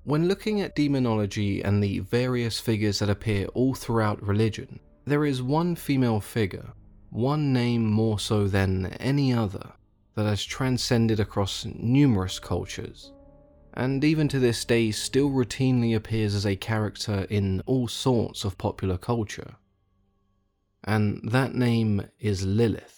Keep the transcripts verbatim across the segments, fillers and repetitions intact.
When looking at demonology and the various figures that appear all throughout religion, there is one female figure, one name more so than any other, that has transcended across numerous cultures, and even to this day still routinely appears as a character in all sorts of popular culture. And that name is Lilith.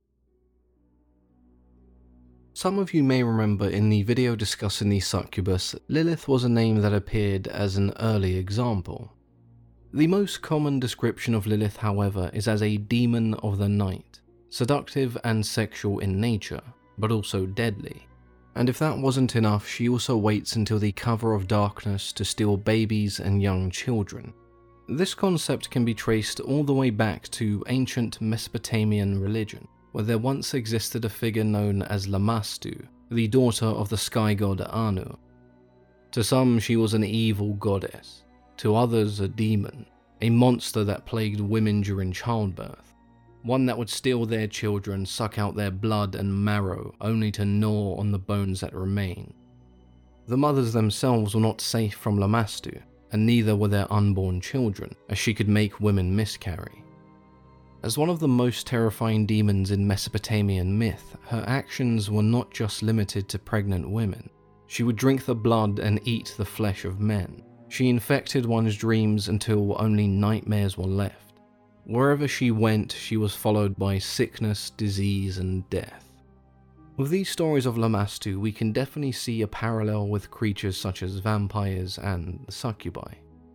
Some of you may remember in the video discussing the succubus, Lilith was a name that appeared as an early example. The most common description of Lilith, however, is as a demon of the night, seductive and sexual in nature, but also deadly. And if that wasn't enough, she also waits until the cover of darkness to steal babies and young children. This concept can be traced all the way back to ancient Mesopotamian religion, where there once existed a figure known as Lamashtu, the daughter of the sky god Anu. To some, she was an evil goddess, to others a demon, a monster that plagued women during childbirth, one that would steal their children, suck out their blood and marrow, only to gnaw on the bones that remain. The mothers themselves were not safe from Lamashtu, and neither were their unborn children, as she could make women miscarry. As one of the most terrifying demons in Mesopotamian myth, her actions were not just limited to pregnant women. She would drink the blood and eat the flesh of men. She infected one's dreams until only nightmares were left. Wherever she went, she was followed by sickness, disease, and death. With these stories of Lamashtu, we can definitely see a parallel with creatures such as vampires and the succubi.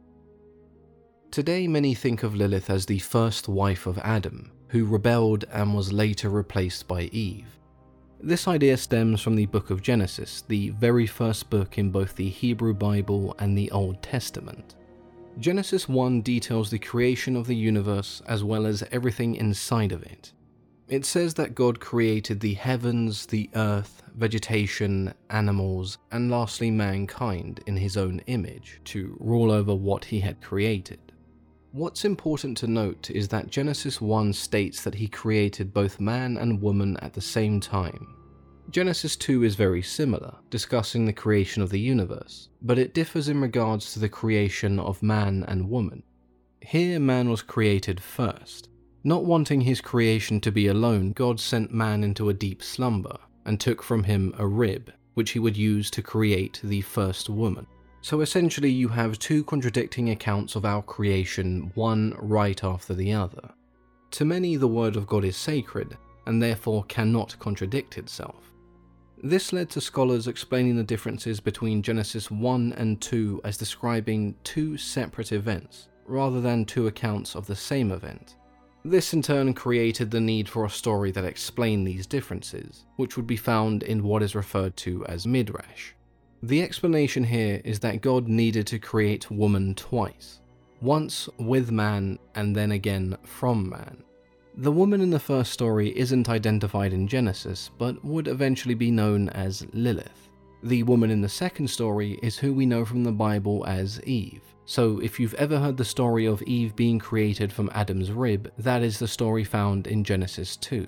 Today, many think of Lilith as the first wife of Adam, who rebelled and was later replaced by Eve. This idea stems from the Book of Genesis, the very first book in both the Hebrew Bible and the Old Testament. Genesis one details the creation of the universe as well as everything inside of it. It says that God created the heavens, the earth, vegetation, animals, and lastly mankind in his own image, to rule over what he had created. What's important to note is that Genesis one states that he created both man and woman at the same time. Genesis two is very similar, discussing the creation of the universe, but it differs in regards to the creation of man and woman. Here, man was created first. Not wanting his creation to be alone, God sent man into a deep slumber and took from him a rib, which he would use to create the first woman. So essentially you have two contradicting accounts of our creation, one right after the other. To many, the word of God is sacred, and therefore cannot contradict itself. This led to scholars explaining the differences between Genesis one and two as describing two separate events, rather than two accounts of the same event. This in turn created the need for a story that explained these differences, which would be found in what is referred to as Midrash. The explanation here is that God needed to create woman twice, once with man and then again from man. The woman in the first story isn't identified in Genesis, but would eventually be known as Lilith. The woman in the second story is who we know from the Bible as Eve. So if you've ever heard the story of Eve being created from Adam's rib, that is the story found in Genesis two.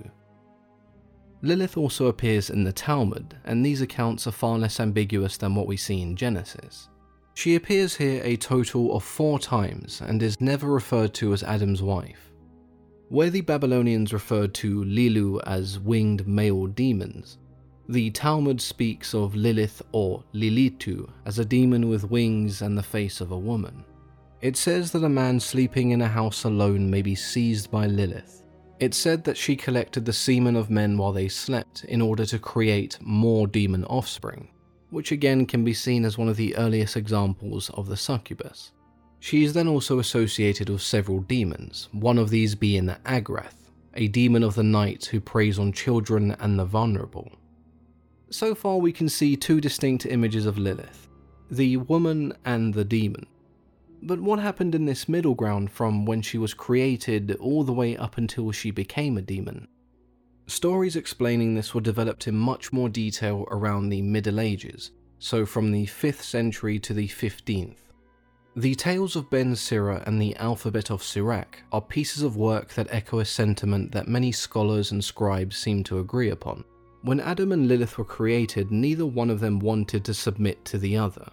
Lilith also appears in the Talmud, and these accounts are far less ambiguous than what we see in Genesis. She appears here a total of four times and is never referred to as Adam's wife. Where the Babylonians referred to Lilu as winged male demons, the Talmud speaks of Lilith or Lilitu as a demon with wings and the face of a woman. It says that a man sleeping in a house alone may be seized by Lilith. It's said that she collected the semen of men while they slept in order to create more demon offspring, which again can be seen as one of the earliest examples of the succubus. She is then also associated with several demons, one of these being Agrath, a demon of the night who preys on children and the vulnerable. So far we can see two distinct images of Lilith, the woman and the demon. But what happened in this middle ground from when she was created all the way up until she became a demon? Stories explaining this were developed in much more detail around the Middle Ages, so from the fifth century to the fifteenth. The Tales of Ben Sira and the Alphabet of Sirach are pieces of work that echo a sentiment that many scholars and scribes seem to agree upon. When Adam and Lilith were created, neither one of them wanted to submit to the other.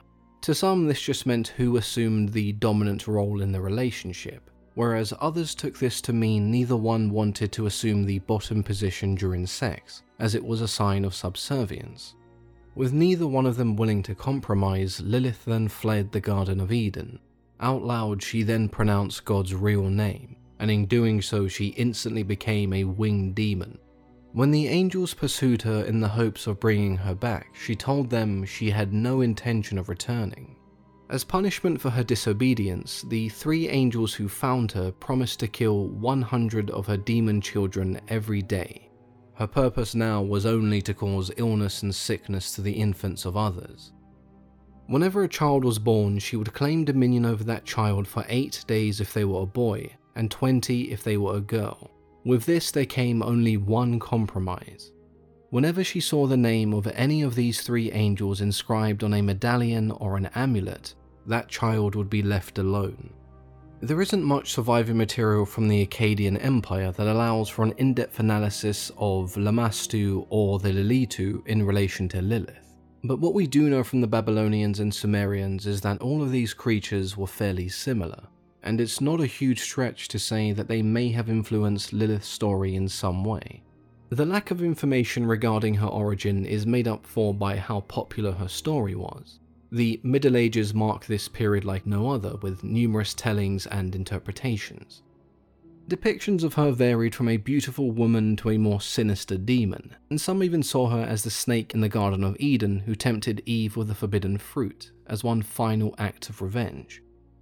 To some, this just meant who assumed the dominant role in the relationship, whereas others took this to mean neither one wanted to assume the bottom position during sex, as it was a sign of subservience. With neither one of them willing to compromise, Lilith then fled the Garden of Eden. Out loud, she then pronounced God's real name, and in doing so she instantly became a winged demon. When the angels pursued her in the hopes of bringing her back, she told them she had no intention of returning. As punishment for her disobedience, the three angels who found her promised to kill one hundred of her demon children every day. Her purpose now was only to cause illness and sickness to the infants of others. Whenever a child was born, she would claim dominion over that child for eight days if they were a boy, and twenty if they were a girl. With this there came only one compromise. Whenever she saw the name of any of these three angels inscribed on a medallion or an amulet, that child would be left alone. There isn't much surviving material from the Akkadian Empire that allows for an in-depth analysis of Lamashtu or the Lilitu in relation to Lilith. But what we do know from the Babylonians and Sumerians is that all of these creatures were fairly similar, and it's not a huge stretch to say that they may have influenced Lilith's story in some way. The lack of information regarding her origin is made up for by how popular her story was. The Middle Ages mark this period like no other, with numerous tellings and interpretations. Depictions of her varied from a beautiful woman to a more sinister demon, and some even saw her as the snake in the Garden of Eden who tempted Eve with the forbidden fruit, as one final act of revenge.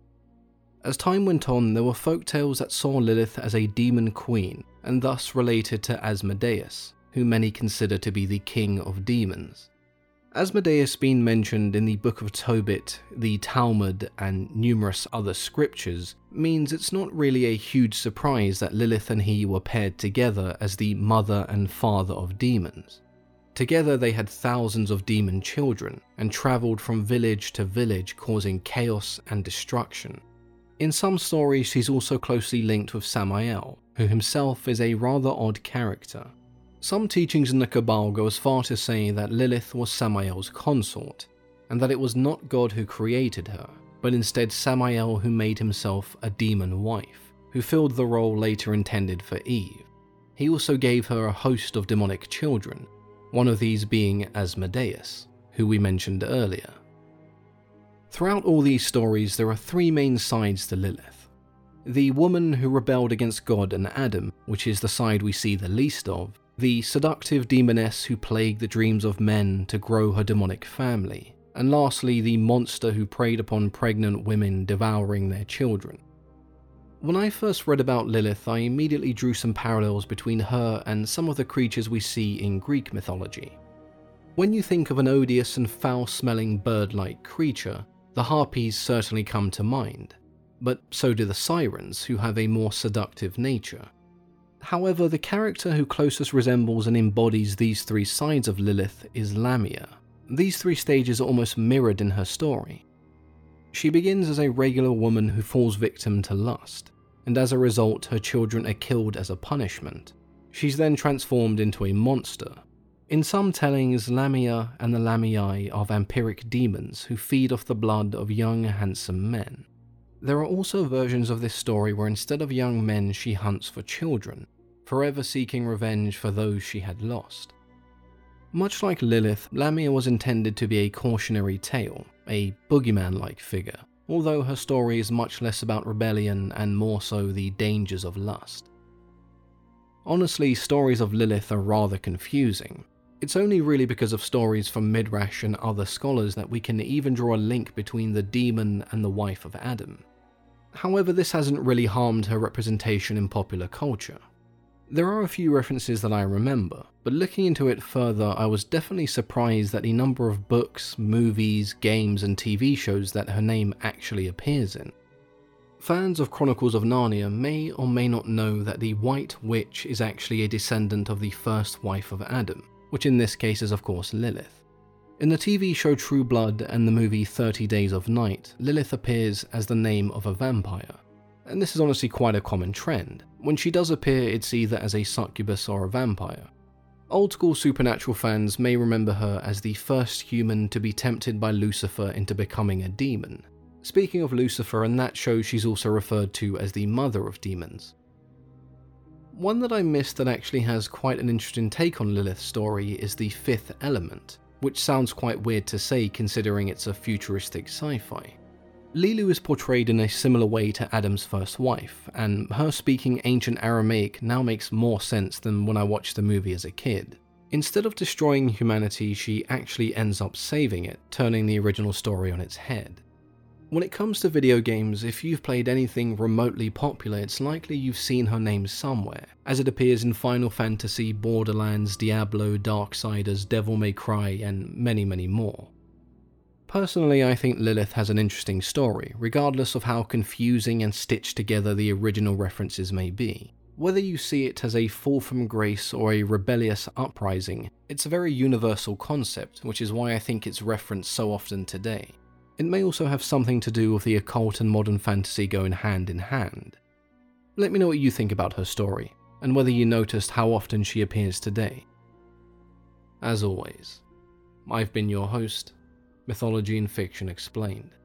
As time went on, there were folktales that saw Lilith as a demon queen, and thus related to Asmodeus, who many consider to be the king of demons. Asmodeus being mentioned in the Book of Tobit, the Talmud, and numerous other scriptures means it's not really a huge surprise that Lilith and he were paired together as the mother and father of demons. Together they had thousands of demon children and travelled from village to village causing chaos and destruction. In some stories she's also closely linked with Samael, who himself is a rather odd character. Some teachings in the Cabal go as far to say that Lilith was Samael's consort, and that it was not God who created her, but instead Samael who made himself a demon wife, who filled the role later intended for Eve. He also gave her a host of demonic children, one of these being Asmodeus, who we mentioned earlier. Throughout all these stories, there are three main sides to Lilith. The woman who rebelled against God and Adam, which is the side we see the least of, the seductive demoness who plagued the dreams of men to grow her demonic family, and lastly the monster who preyed upon pregnant women, devouring their children. When I first read about Lilith, I immediately drew some parallels between her and some of the creatures we see in Greek mythology. When you think of an odious and foul-smelling bird-like creature, the harpies certainly come to mind, but so do the sirens, who have a more seductive nature. However, the character who closest resembles and embodies these three sides of Lilith is Lamia. These three stages are almost mirrored in her story. She begins as a regular woman who falls victim to lust, and as a result her children are killed as a punishment. She's then transformed into a monster. In some tellings, Lamia and the Lamiae are vampiric demons who feed off the blood of young, handsome men. There are also versions of this story where instead of young men she hunts for children, forever seeking revenge for those she had lost. Much like Lilith, Lamia was intended to be a cautionary tale, a boogeyman-like figure, although her story is much less about rebellion and more so the dangers of lust. Honestly, stories of Lilith are rather confusing. It's only really because of stories from Midrash and other scholars that we can even draw a link between the demon and the wife of Adam. However, this hasn't really harmed her representation in popular culture. There are a few references that I remember, but looking into it further, I was definitely surprised at the number of books, movies, games, and T V shows that her name actually appears in. Fans of Chronicles of Narnia may or may not know that the White Witch is actually a descendant of the first wife of Adam, which in this case is of course Lilith. In the T V show True Blood and the movie thirty Days of Night, Lilith appears as the name of a vampire. And this is honestly quite a common trend. When she does appear, it's either as a succubus or a vampire. Old school Supernatural fans may remember her as the first human to be tempted by Lucifer into becoming a demon. Speaking of Lucifer, in that show she's also referred to as the mother of demons. One that I missed that actually has quite an interesting take on Lilith's story is the fifth element, which sounds quite weird to say considering it's a futuristic sci-fi. Lilu is portrayed in a similar way to Adam's first wife, and her speaking ancient Aramaic now makes more sense than when I watched the movie as a kid. Instead of destroying humanity, she actually ends up saving it, turning the original story on its head. When it comes to video games, if you've played anything remotely popular, it's likely you've seen her name somewhere, as it appears in Final Fantasy, Borderlands, Diablo, Darksiders, Devil May Cry, and many, many more. Personally, I think Lilith has an interesting story, regardless of how confusing and stitched together the original references may be. Whether you see it as a fall from grace or a rebellious uprising, it's a very universal concept, which is why I think it's referenced so often today. It may also have something to do with the occult and modern fantasy going hand in hand. Let me know what you think about her story, and whether you noticed how often she appears today. As always, I've been your host, Mythology and Fiction Explained.